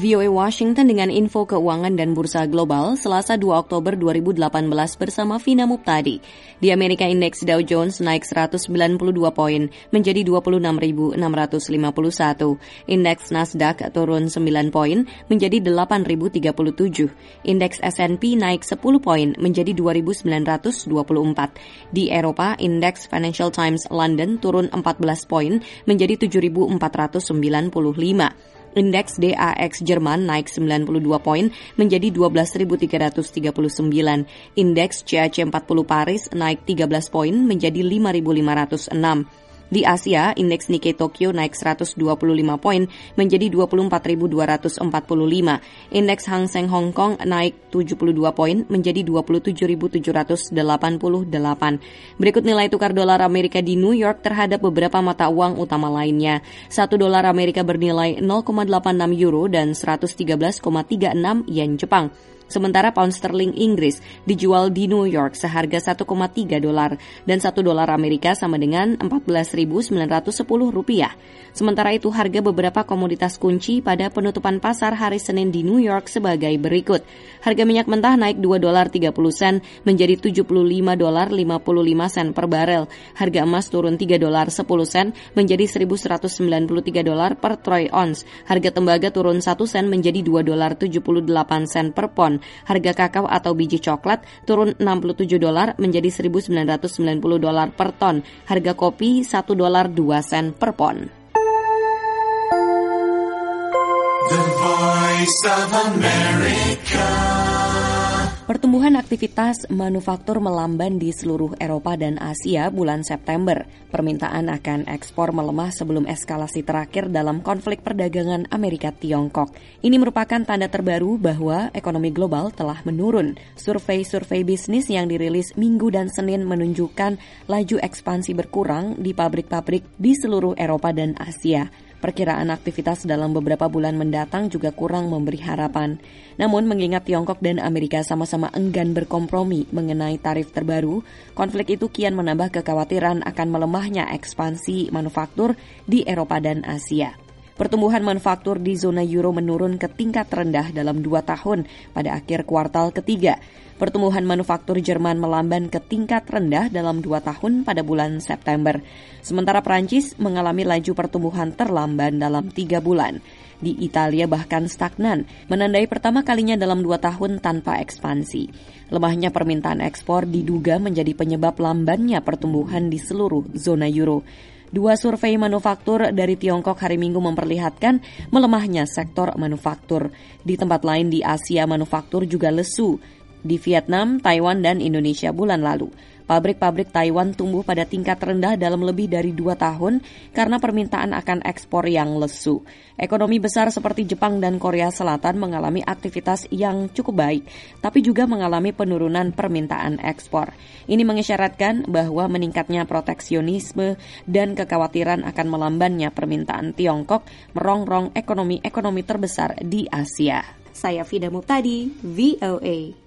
VOA Washington dengan info keuangan dan bursa global Selasa 2 Oktober 2018 bersama Vina Muptadi. Di Amerika Indeks Dow Jones naik 192 poin menjadi 26.651. Indeks Nasdaq turun 9 poin menjadi 8.037. Indeks S&P naik 10 poin menjadi 2.924. Di Eropa, Indeks Financial Times London turun 14 poin menjadi 7.495. Indeks DAX Jerman naik 92 poin menjadi 12.339. Indeks CAC 40 Paris naik 13 poin menjadi 5.506. Di Asia, indeks Nikkei Tokyo naik 125 poin menjadi 24.245. Indeks Hang Seng Hong Kong naik 72 poin menjadi 27.788. Berikut nilai tukar dolar Amerika di New York terhadap beberapa mata uang utama lainnya. 1 dolar Amerika bernilai 0,86 euro dan 113,36 yen Jepang. Sementara pound sterling Inggris dijual di New York seharga 1,3 dolar dan 1 dolar Amerika sama dengan 14.910 rupiah. Sementara itu harga beberapa komoditas kunci pada penutupan pasar hari Senin di New York sebagai berikut. Harga minyak mentah naik 2 dolar 30 sen menjadi 75 dolar 55 sen per barel. Harga emas turun 3 dolar 10 sen menjadi 1.193 dolar per troy ounce. Harga tembaga turun 1 sen menjadi 2 dolar 78 sen per pon. Harga kakao atau biji coklat turun 67 dolar menjadi 1.990 dolar per ton. Harga kopi 1 dolar 2 sen per pon. The Voice of America. Pertumbuhan aktivitas manufaktur melamban di seluruh Eropa dan Asia bulan September. Permintaan akan ekspor melemah sebelum eskalasi terakhir dalam konflik perdagangan Amerika-Tiongkok. Ini merupakan tanda terbaru bahwa ekonomi global telah menurun. Survei bisnis yang dirilis Minggu dan Senin menunjukkan laju ekspansi berkurang di pabrik-pabrik di seluruh Eropa dan Asia. Perkiraan aktivitas dalam beberapa bulan mendatang juga kurang memberi harapan. Namun mengingat Tiongkok dan Amerika sama-sama enggan berkompromi mengenai tarif terbaru, konflik itu kian menambah kekhawatiran akan melemahnya ekspansi manufaktur di Eropa dan Asia. Pertumbuhan manufaktur di zona euro menurun ke tingkat rendah dalam 2 tahun pada akhir kuartal ketiga. Pertumbuhan manufaktur Jerman melamban ke tingkat rendah dalam 2 tahun pada bulan September. Sementara Prancis mengalami laju pertumbuhan terlamban dalam 3 bulan. Di Italia bahkan stagnan, menandai pertama kalinya dalam 2 tahun tanpa ekspansi. Lemahnya permintaan ekspor diduga menjadi penyebab lambannya pertumbuhan di seluruh zona euro. 2 survei manufaktur dari Tiongkok hari Minggu memperlihatkan melemahnya sektor manufaktur. Di tempat lain di Asia, manufaktur juga lesu. Di Vietnam, Taiwan, dan Indonesia bulan lalu. Pabrik-pabrik Taiwan tumbuh pada tingkat rendah dalam lebih dari 2 tahun karena permintaan akan ekspor yang lesu. Ekonomi besar seperti Jepang dan Korea Selatan mengalami aktivitas yang cukup baik, tapi juga mengalami penurunan permintaan ekspor. Ini mengisyaratkan bahwa meningkatnya proteksionisme dan kekhawatiran akan melambannya permintaan Tiongkok merongrong ekonomi terbesar di Asia. Saya Vida Muptadi, VOA.